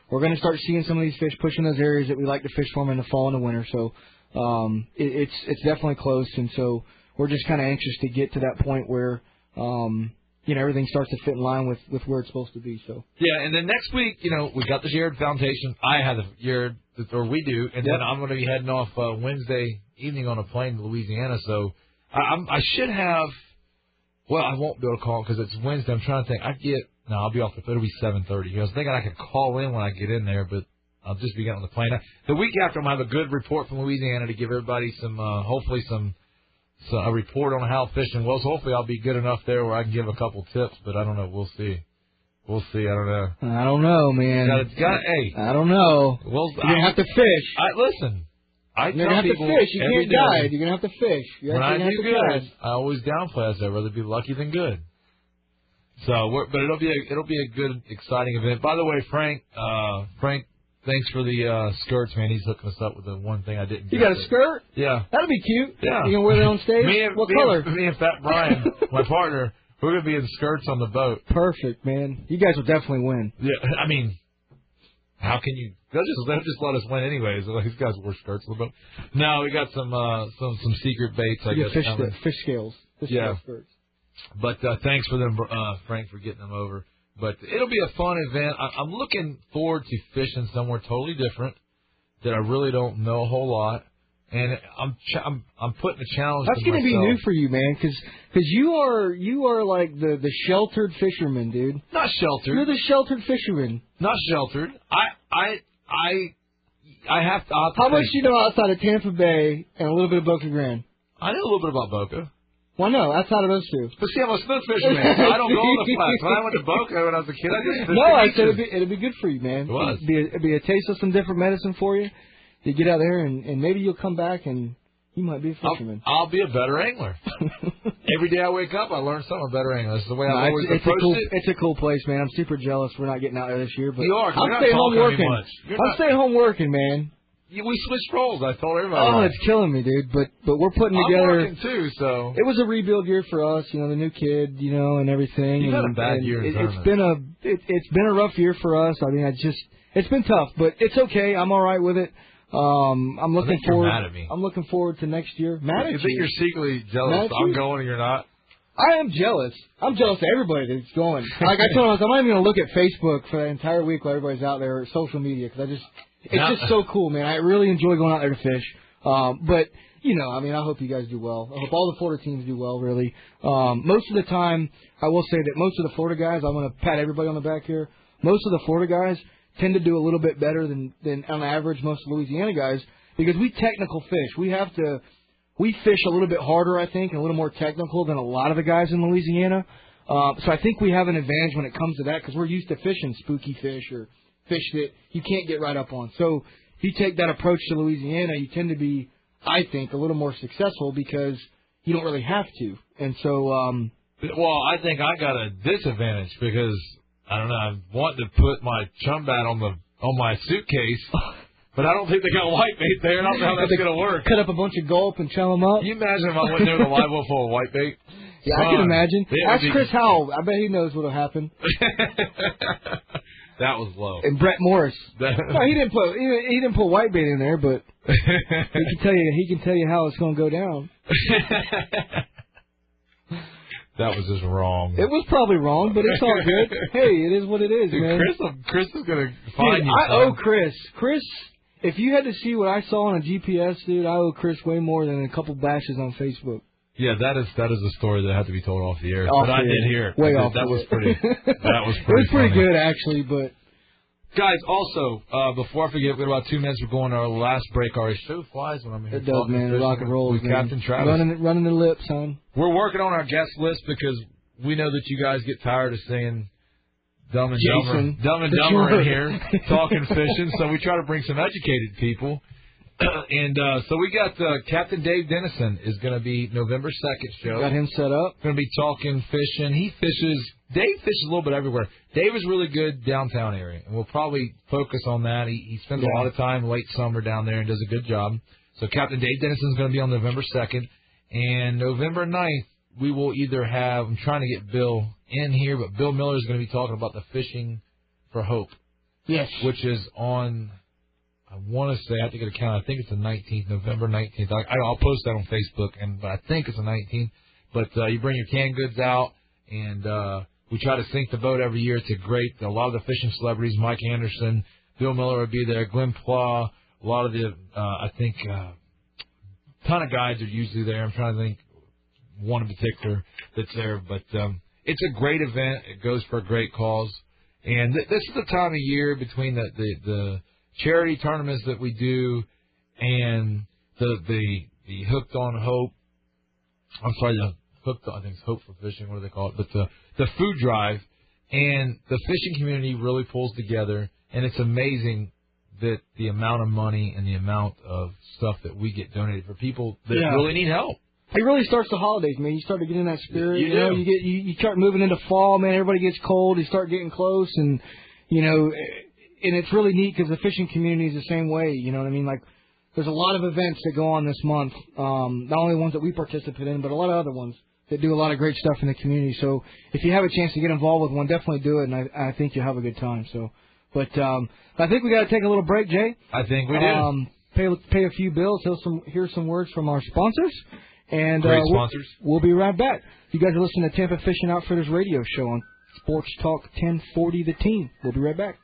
we're going to start seeing some of these fish pushing those areas that we like to fish from in the fall and the winter. So it's definitely close, and so we're just kind of anxious to get to that point where everything starts to fit in line with where it's supposed to be. So yeah, and then next week, we got the Jared Foundation. I have the Jared, or we do, and then I'm going to be heading off Wednesday evening on a plane to Louisiana. So I should have. Well, I won't be able to call because it's Wednesday. I'm trying to think. I'll be off. It'll be 7:30. I was thinking I could call in when I get in there, but I'll just be getting on the plane. The week after, I'm going to have a good report from Louisiana to give everybody hopefully a report on how fishing was. Hopefully I'll be good enough there where I can give a couple tips, but I don't know. We'll see. I don't know. I don't know, man. I don't know. Well, you're going to have to fish. Listen. You're going to have to fish. You can't guide. You're going to have to fish. When I do good, I always downplay. I'd rather be lucky than good. So, but it'll be a good, exciting event. By the way, Frank, thanks for the skirts, man. He's hooking us up with the one thing I didn't get. You got a skirt? Yeah. That'll be cute. Yeah. You can wear that on stage? What color? Me and Fat Brian, my partner, we're going to be in skirts on the boat. Perfect, man. You guys will definitely win. Yeah, I mean, how can you? They'll just let us win anyways. These guys wear skirts on the boat. No, we got some secret baits, I guess. Fish scales. Scale skirts. But thanks for them, Frank, for getting them over. But it'll be a fun event. I'm looking forward to fishing somewhere totally different that I really don't know a whole lot, and I'm putting a challenge. That's going to be new for you, man, because you are like the sheltered fisherman, dude. Not sheltered. You're the sheltered fisherman. Not sheltered. I have to. How much do you know outside of Tampa Bay and a little bit of Boca Grande? I know a little bit about Boca. Well, no, outside of those two. But see, I'm a snook fisherman. I don't go on the flats. When I went to Boca when I was a kid, I just I said it'd be good for you, man. It was. It'd be a taste of some different medicine for you. You get out there and maybe you'll come back and you might be a fisherman. I'll be a better angler. Every day I wake up, I learn something better angler. That's the way I've always approached it. It's a cool place, man. I'm super jealous we're not getting out there this year. But you are. I'm staying home working. I'm staying home working, man. We switched roles. I told everybody. Oh, it's killing me, dude. But we're putting together. I'm working too, so it was a rebuild year for us. The new kid, and everything. You've had a bad year. It's been a rough year for us. I mean, it's been tough, but it's okay. I'm all right with it. I'm looking forward. You're mad at me. I'm looking forward to next year. Mad at you? You think you're secretly jealous? I'm going and you're not. I am jealous. I'm jealous of everybody that's going. Like I told us, I'm not even going to look at Facebook for the entire week while everybody's out there, or social media, because it's just so cool, man. I really enjoy going out there to fish. But, I hope you guys do well. I hope all the Florida teams do well, really. Most of the time, I will say that most of the Florida guys, I'm going to pat everybody on the back here, most of the Florida guys tend to do a little bit better than on average most Louisiana guys, because we technical fish. We fish a little bit harder, I think, and a little more technical than a lot of the guys in Louisiana. So I think we have an advantage when it comes to that, because we're used to fishing spooky fish or fish that you can't get right up on. So if you take that approach to Louisiana, you tend to be, I think, a little more successful because you don't really have to. And so, well, I think I got a disadvantage because I don't know. I want to put my chum bat on my suitcase, but I don't think they got whitebait there. I don't know how that's going to work. Cut up a bunch of gulp and chum them up. Can you imagine if I went there with a live well full of whitebait? Yeah, I can imagine. Ask Chris Howell. I bet he knows what'll happen. That was low. And Brett Morris. No, he didn't put whitebait in there, but he can tell you how it's going to go down. That was just wrong. It was probably wrong, but it's all good. Hey, it is what it is, dude, man. Chris is going to find you. I owe Chris. Chris, if you had to see what I saw on a GPS, dude, I owe Chris way more than a couple bashes on Facebook. Yeah, that is a story that had to be told off the air. But I did hear it. Way off. That was pretty. It was pretty good, actually, but. Guys, also, before I forget, we've got about 2 minutes. We're going to our last break. Our show flies when I'm here. It does, man. Rock and roll. With Captain Travis. Running the lips, son. We're working on our guest list because we know that you guys get tired of saying Dumb and Dumber in here talking fishing. So we try to bring some educated people. And so we got Captain Dave Dennison is going to be November 2nd show. Got him set up. Going to be talking fishing. Dave fishes a little bit everywhere. Dave is really good downtown area, and we'll probably focus on that. He spends a lot of time late summer down there and does a good job. So Captain Dave Dennison is going to be on November 2nd. And November 9th, we will either have, I'm trying to get Bill in here, but Bill Miller is going to be talking about the Fishing for Hope Yes. Which is on, I want to say, I have to get a count. I think it's the 19th, November 19th. I'll post that on Facebook, but I think it's the 19th. But you bring your canned goods out, and we try to sink the boat every year. It's a lot of the fishing celebrities, Mike Anderson, Bill Miller will be there, Glenn Pla, a lot of the, ton of guys are usually there. I'm trying to think one in particular that's there. But it's a great event. It goes for a great cause. And this is the time of year between the charity tournaments that we do and the Hooked on Hope. I'm sorry, I think it's Hope for Fishing. What do they call it? But the food drive, and the fishing community really pulls together, and it's amazing that the amount of money and the amount of stuff that we get donated for people that really need help. It really starts the holidays, man. You start to get in that spirit. You do. You start moving into fall, man. Everybody gets cold. You start getting close, and and it's really neat because the fishing community is the same way. You know what I mean? Like, there's a lot of events that go on this month. Not only ones that we participate in, but a lot of other ones that do a lot of great stuff in the community. So if you have a chance to get involved with one, definitely do it, and I think you'll have a good time. So, but I think we got to take a little break, Jay. I think we do. Pay a few bills. Hear some words from our sponsors. And great sponsors. We'll be right back. You guys are listening to Tampa Fishing Outfitters Radio Show on Sports Talk 1040 The Team. We'll be right back.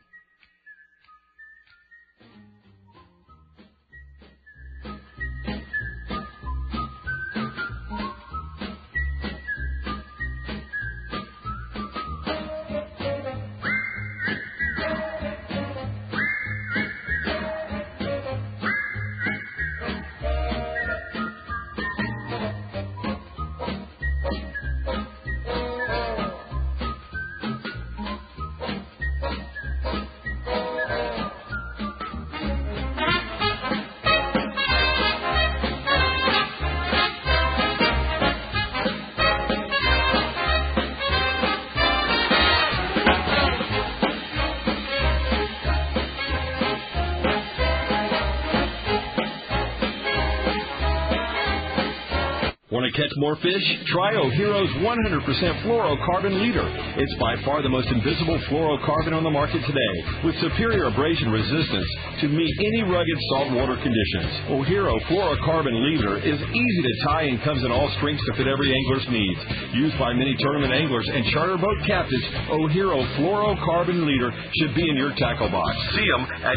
Want to catch more fish? Try O'Hero's 100% fluorocarbon leader. It's by far the most invisible fluorocarbon on the market today, with superior abrasion resistance to meet any rugged saltwater conditions. O'Hero fluorocarbon leader is easy to tie and comes in all strengths to fit every angler's needs. Used by many tournament anglers and charter boat captains, O'Hero fluorocarbon leader should be in your tackle box. See them at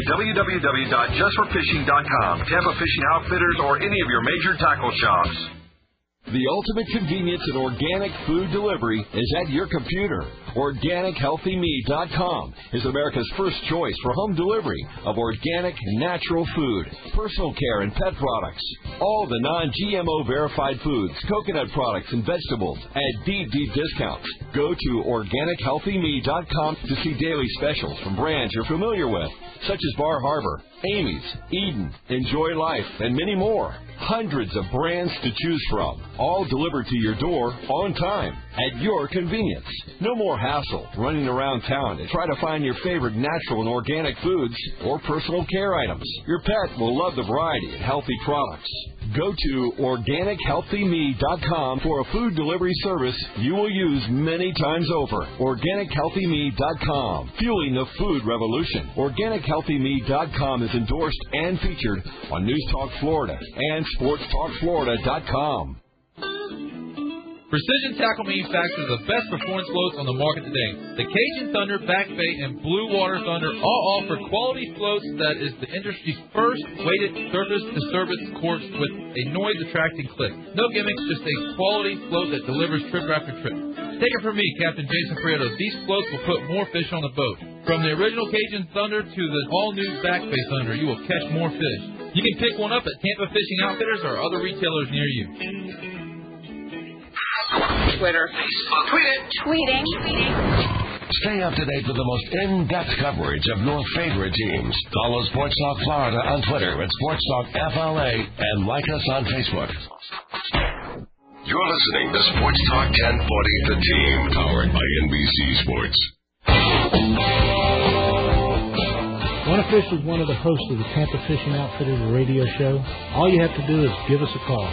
www.justforfishing.com, Tampa Fishing Outfitters, or any of your major tackle shops. The ultimate convenience in organic food delivery is at your computer. OrganicHealthyMe.com is America's first choice for home delivery of organic, natural food, personal care, and pet products. All the non-GMO verified foods, coconut products, and vegetables at deep discounts. Go to OrganicHealthyMe.com to see daily specials from brands you're familiar with, such as Bar Harbor, Amy's, Eden, Enjoy Life, and many more. Hundreds of brands to choose from, all delivered to your door on time at your convenience. No more hassle running around town to try to find your favorite natural and organic foods or personal care items. Your pet will love the variety of healthy products. Go to OrganicHealthyMe.com for a food delivery service you will use many times over. OrganicHealthyMe.com, fueling the food revolution. OrganicHealthyMe.com is endorsed and featured on News Talk Florida and SportsTalkFlorida.com. Precision Tackle manufactures the best performance floats on the market today. The Cajun Thunder, Back Bait, and Blue Water Thunder all offer quality floats that is the industry's first weighted surface-to-surface quartz with a noise-attracting click. No gimmicks, just a quality float that delivers trip after trip. Take it from me, Captain Jason Prieto. These floats will put more fish on the boat. From the original Cajun Thunder to the all-new Back Bay Thunder, you will catch more fish. You can pick one up at Tampa Fishing Outfitters or other retailers near you. Twitter. Facebook. Tweeting. Stay up to date with the most in-depth coverage of your favorite teams. Follow Sports Talk Florida on Twitter at Sports Talk FLA and like us on Facebook. You're listening to Sports Talk 1040 The Team, powered by NBC Sports. Want to fish with one of the hosts of the Tampa Fishing Outfitters radio show? All you have to do is give us a call,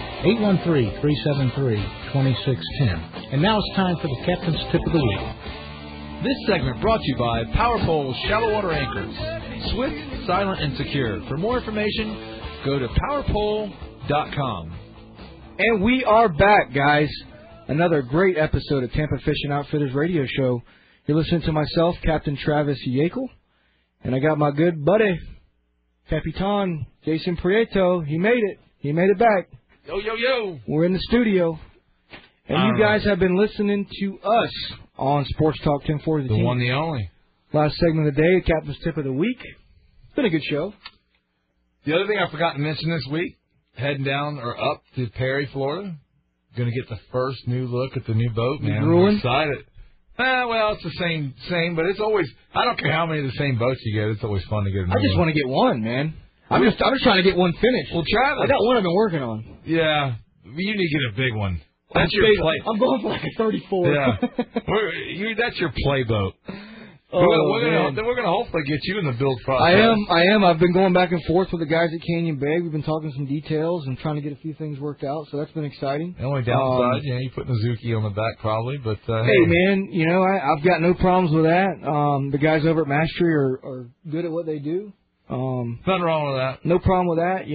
813-373-2610. And now it's time for the Captain's Tip of the Week. This segment brought to you by PowerPole Shallow Water Anchors. Swift, silent, and secure. For more information, go to powerpole.com. And we are back, guys. Another great episode of Tampa Fishing Outfitters Radio Show. You're listening to myself, Captain Travis Yekel, and I got my good buddy, Capitan Jason Prieto. He made it. He made it back. Yo, yo, yo. We're in the studio. And you guys have been listening to us on Sports Talk 1040. The one, the only. Last segment of the day, Captain's Tip of the Week. It's been a good show. The other thing I forgot to mention this week, heading down or up to Perry, Florida. Going to get the first new look at the new boat, man. I'm excited. Well, it's the same, but it's always, I don't care how many of the same boats you get, it's always fun to get a new I just one. want to get one, man. I'm just trying to get one finished. Well, Travis. I got one I've been working on. Yeah. You need to get a big one. That's your big. play. I'm going for like a 34. Yeah. That's your play boat. We're going to hopefully get you in the build process. I am. I've been going back and forth with the guys at Canyon Bay. We've been talking some details and trying to get a few things worked out, so that's been exciting. The only downside, you put Mizuki on the back probably, but... hey, man, I've got no problems with that. The guys over at Mastery are good at what they do. Nothing wrong with that. No problem with that,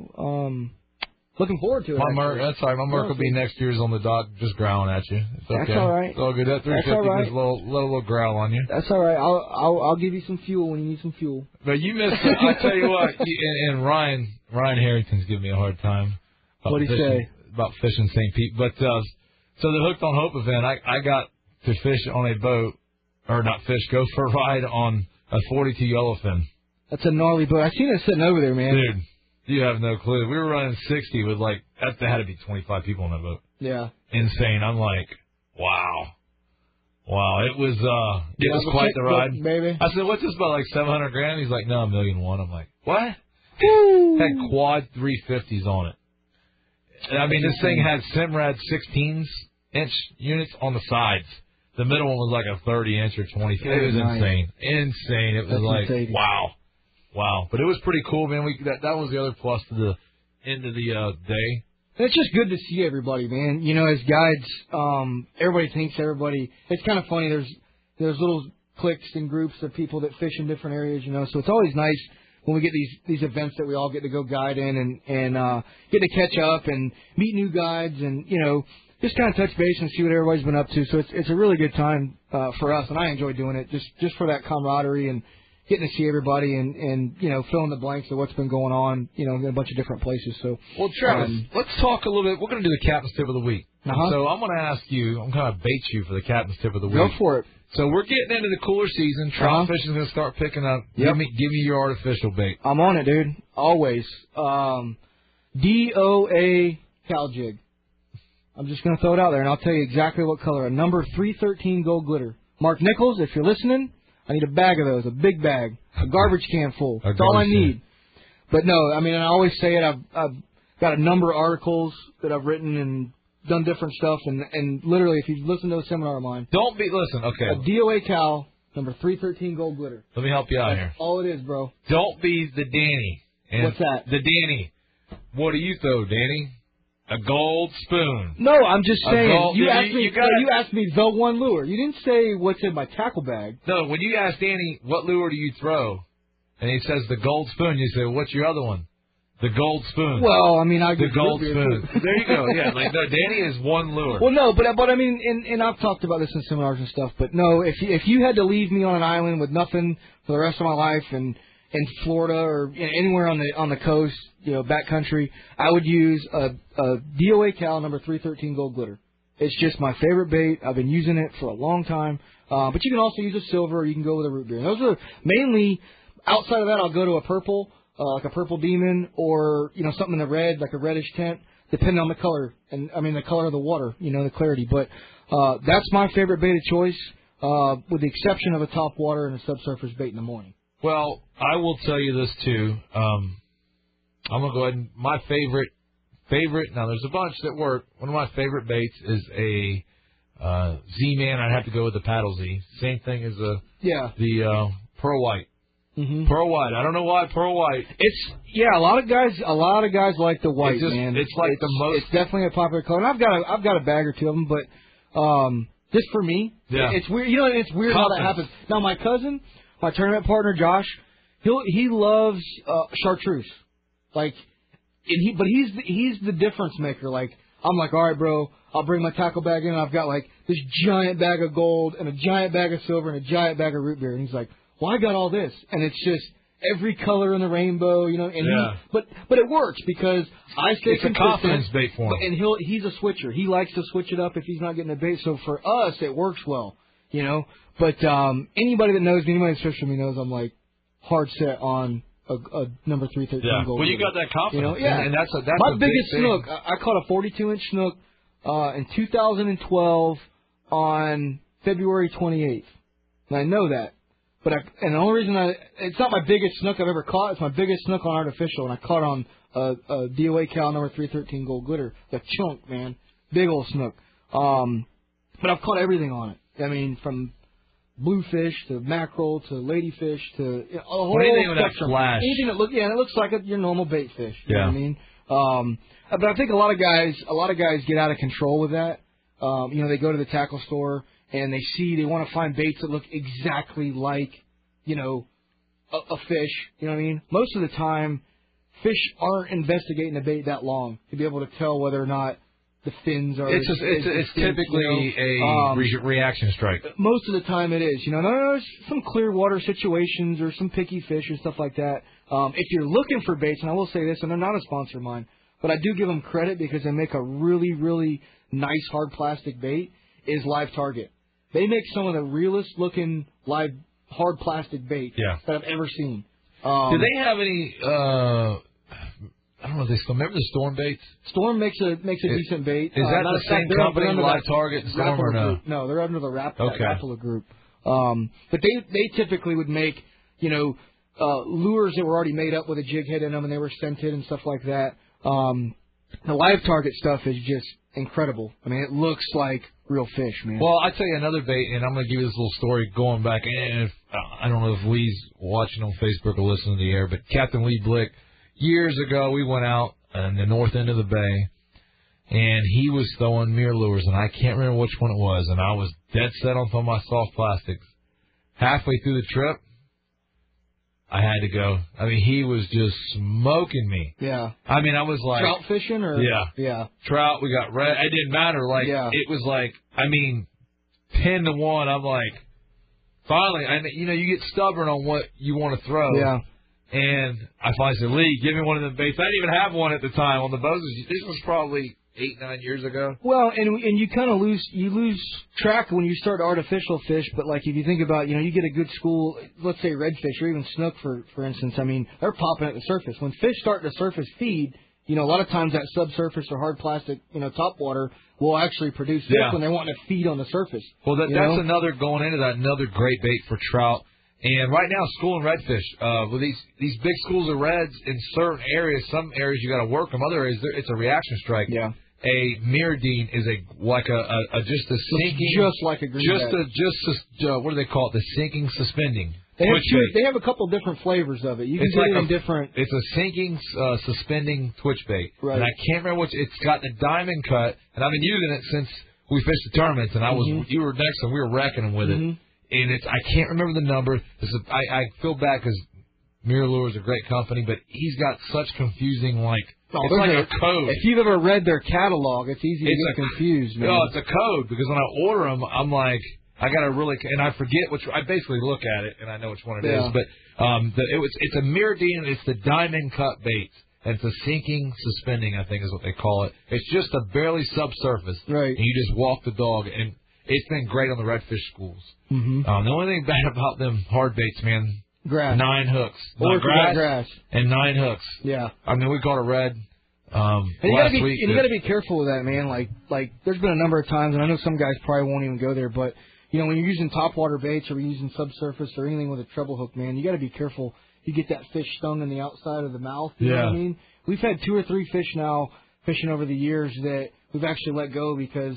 Looking forward to it. That's all right. My Merc will be next year's on the dock just growling at you. It's okay. That's all right. It's all good. That 350 all right. just let a little growl on you. That's all right. I'll give you some fuel when you need some fuel. But you missed it. I'll tell you what. And Ryan Harrington's giving me a hard time. What'd he say? About fishing St. Pete. But so the Hooked on Hope event, I got to fish on a boat, or not fish, go for a ride on a 42 Yellowfin. That's a gnarly boat. I seen it sitting over there, man. Dude. You have no clue. We were running 60 with there had to be 25 people on that boat. Yeah. Insane. I'm like, wow. It was quite the ride. Baby. I said, what's this about, like $700,000? He's like, no, $1.1 million. I'm like, what? Had quad 350s on it. I mean, this thing had Simrad 16-inch units on the sides. The middle one was like a 30-inch or 20. It was insane. Insane. It was wow. But it was pretty cool, man. That was the other plus to the end of the day. It's just good to see everybody, man. As guides, everybody thinks everybody. It's kind of funny. There's little cliques and groups of people that fish in different areas, So it's always nice when we get these events that we all get to go guide in and get to catch up and meet new guides and just kind of touch base and see what everybody's been up to. So it's a really good time for us, and I enjoy doing it just for that camaraderie and getting to see everybody and fill in the blanks of what's been going on, in a bunch of different places. So, well, Travis, let's talk a little bit. We're going to do the Captain's Tip of the Week. Uh-huh. So I'm going to ask you, I'm going to bait you for the Captain's Tip of the Week. Go for it. So we're getting into the cooler season. Trout fishing is going to start picking up. Yep. Give me your artificial bait. I'm on it, dude. Always. DOA Cal Jig. I'm just going to throw it out there, and I'll tell you exactly what color. A number 313 gold glitter. Mark Nichols, if you're listening, I need a bag of those, a big bag, a garbage can full. That's all I need. But no, I mean, I always say it. I've got a number of articles that I've written and done different stuff, and literally, if you listen to a seminar of mine, okay. A DOA Cal, number 313 gold glitter. Let me help you out That's here. all it is, bro. Don't be the Danny. And what's that? The Danny. What do you throw, Danny? A gold spoon. No, I'm just saying. You asked me the one lure. You didn't say what's in my tackle bag. No, when you ask Danny, what lure do you throw? And he says the gold spoon. You say, what's your other one? The gold spoon. Well, I mean, the gold spoon. There you go. Yeah, no, Danny is one lure. Well, no, but I mean, and I've talked about this in seminars and stuff. But no, if you had to leave me on an island with nothing for the rest of my life and in Florida or anywhere on the coast, backcountry, I would use a DOA Cal number 313 gold glitter. It's just my favorite bait. I've been using it for a long time. But you can also use a silver, or you can go with a root beer. And those are mainly, outside of that, I'll go to a purple, like a purple demon, or something in the red, like a reddish tint, depending on the color and the color of the water, the clarity. But that's my favorite bait of choice, with the exception of a top water and a subsurface bait in the morning. Well, I will tell you this too. I'm gonna go ahead and my favorite. Now, there's a bunch that work. One of my favorite baits is a Z-Man. I'd have to go with the Paddle Z. Same thing as the Pearl White. Mm-hmm. Pearl White. I don't know why Pearl White. A lot of guys like the white, man. It's definitely a popular color. And I've got a bag or two of them, but Just for me. Yeah. It's weird. You know, it's weird how that happens. Now, my cousin, my tournament partner, Josh, he loves chartreuse. Like, but he's the difference maker. Like, I'm like, all right, bro, I'll bring my tackle bag in, and I've got, like, this giant bag of gold and a giant bag of silver and a giant bag of root beer. And he's like, well, I got all this. And it's just every color in the rainbow, you know. And but it works because I stay consistent. It's a confidence bait for him. And he's a switcher. He likes to switch it up if he's not getting a bait. So for us, it works well, you know. But anybody that knows me, anybody that's fished with me knows I'm, like, hard set on a number 313 gold. Well, you got that confidence. You know, and that's my biggest big snook. I caught a 42-inch snook in 2012 on February 28th. And I know that. And the only reason it's not my biggest snook I've ever caught. It's my biggest snook on artificial, and I caught on a DOA Cal number 313 gold glitter. The chunk, man, big old snook. But I've caught everything on it. I mean, from bluefish to mackerel to ladyfish to a whole anything with spectrum. that flash. Anything that it looks like your normal bait fish. You know what I mean? But I think a lot of guys get out of control with that. You know, they go to the tackle store and they want to find baits that look exactly like, you know, a fish. You know what I mean? Most of the time, fish aren't investigating the bait that long to be able to tell whether or not the fins are. It's typically a reaction strike. Most of the time it is. You know, there's some clear water situations or some picky fish or stuff like that. If you're looking for baits, and I will say this, and they're not a sponsor of mine, but I do give them credit because they make a really, really nice hard plastic bait, is Live Target. They make some of the realest looking live hard plastic bait that I've ever seen. Do they have any? I don't know if they still remember the Storm baits. Storm makes a decent bait. Is that the same company, Live Target and Storm, or no? Group. No, they're under the Rapala group. But they typically would make, you know, lures that were already made up with a jig head in them, and they were scented and stuff like that. The Live Target stuff is just incredible. I mean, it looks like real fish, man. Well, I'll tell you another bait, and I'm going to give you this little story going back. And if, I don't know if Lee's watching on Facebook or listening to the air, but Captain Lee Blick, years ago, we went out in the north end of the bay, and he was throwing mirror lures, and I can't remember which one it was, and I was dead set on throwing my soft plastics. Halfway through the trip, I had to go. I mean, he was just smoking me. Yeah. I mean, I was like... Trout fishing or... Yeah. Trout, we got red. It didn't matter. Like, it was like, I mean, 10-1. I'm like, finally, you know, you get stubborn on what you want to throw. Yeah. And I finally said, Lee, give me one of them baits. I didn't even have one at the time on the boats. This was probably 8-9 years ago. Well, and you kind of lose track when you start artificial fish. But like if you think about, you know, you get a good school, let's say redfish or even snook for instance. I mean, they're popping at the surface. When fish start to surface feed, you know, a lot of times that subsurface or hard plastic, you know, top water will actually produce fish when they want to feed on the surface. Well, that's another going into that another great bait for trout. And right now, school and redfish, with these big schools of reds in certain areas, some areas you got to work them. Other areas, it's a reaction strike. Yeah. A Mirrodine is just a sinking, just like a green what do they call it? The sinking suspending. They have a couple different flavors of it. You can get it in different. It's a sinking suspending twitch bait, right. And I can't remember which. It's got the diamond cut, and I've been using it since we fished the tournaments. And you were next, and we were wrecking them with it. And I can't remember the number. I feel bad because Mirror Lure is a great company, but he's got such confusing, like, it's like a code. If you've ever read their catalog, it's easy to get confused, man. No, it's a code, because when I order them, I'm like, I got to really, and I forget which, I basically look at it, and I know which one it is, but it's a Mirrodine, it's the diamond cut baits, and it's a sinking suspending, I think is what they call it. It's just a barely subsurface, right? And you just walk the dog, and it's been great on the redfish schools. The only thing bad about them hard baits, man, grass. 9 hooks. Or grass. And 9 hooks. Yeah. I mean, we caught a red last week. And you got to be careful with that, man. Like, there's been a number of times, and I know some guys probably won't even go there, but, you know, when you're using topwater baits or using subsurface or anything with a treble hook, man, you got to be careful. You get that fish stung in the outside of the mouth. You know what I mean? We've had 2 or 3 fish now fishing over the years that we've actually let go because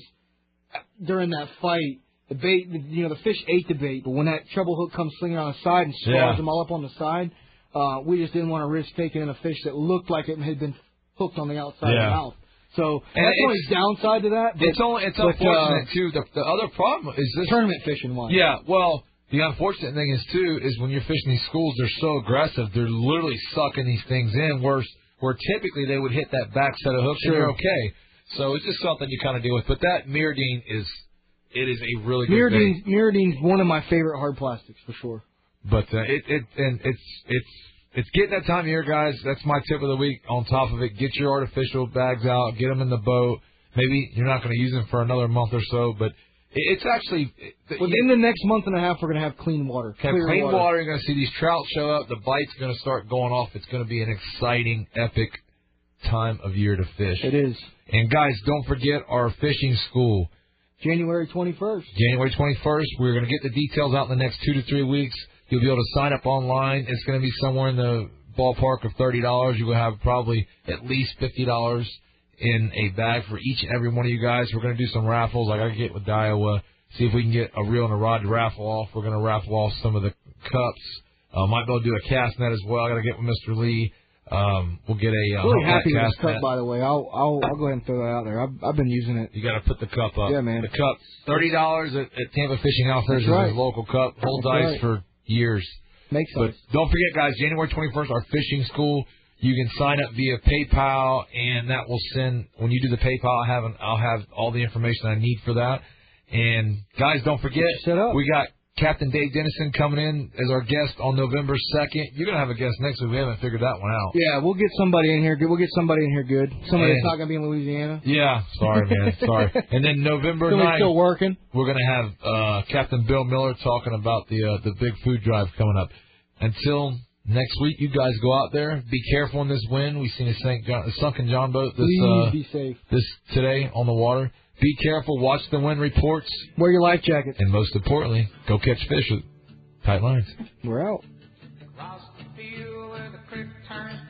during that fight, the bait, you know, the fish ate the bait, but when that treble hook comes slinging on the side and swallows them all up on the side, we just didn't want to risk taking in a fish that looked like it had been hooked on the outside of the mouth. So that's the only downside to that. But, it's unfortunate too. The other problem is this tournament fishing wise. Yeah, well, the unfortunate thing is too is when you're fishing these schools, they're so aggressive. They're literally sucking these things in. Where typically they would hit that back set of hooks and you're okay. So it's just something you kind of deal with. But that Mirrodine is a really good bait. Mirrodine's one of my favorite hard plastics for sure. But it's getting that time of year, guys. That's my tip of the week. On top of it, get your artificial bags out, get them in the boat. Maybe you're not going to use them for another month or so, but it's actually within the next month and a half, we're going to have clean water. Clean water. You're going to see these trout show up. The bite's going to start going off. It's going to be an exciting, epic time of year to fish. It is. And guys, don't forget our fishing school. January 21st. January 21st. We're going to get the details out in the next 2 to 3 weeks. You'll be able to sign up online. It's going to be somewhere in the ballpark of $30. You will have probably at least $50 in a bag for each and every one of you guys. We're going to do some raffles. I got to get with Daiwa, see if we can get a reel and a rod to raffle off. We're going to raffle off some of the cups. Might be able to do a cast net as well. I got to get with Mr. Lee. We'll get a really happy with this cup, by the way. I'll go ahead and throw that out there. I've been using it. You got to put the cup up. Yeah, man. The cup, $30 at Tampa Fishing Outfitters is a local cup. Holds ice for years. Makes sense. But don't forget, guys, January 21st, our fishing school. You can sign up via PayPal, and that will send. When you do the PayPal, I'll have all the information I need for that. And guys, don't forget, we got Captain Dave Dennison coming in as our guest on November 2nd. You're gonna have a guest next week. We haven't figured that one out. Yeah, we'll get somebody in here. We'll get somebody in here good. Somebody that's not gonna be in Louisiana. Yeah, sorry, man. Sorry. And then November 9th, still working. We're gonna have Captain Bill Miller talking about the big food drive coming up. Until next week, you guys go out there. Be careful in this wind. We've seen a sunken John boat Please be safe. This today on the water. Be careful. Watch the wind reports. Wear your life jackets. And most importantly, go catch fish with tight lines. We're out. Across the field where the creek turns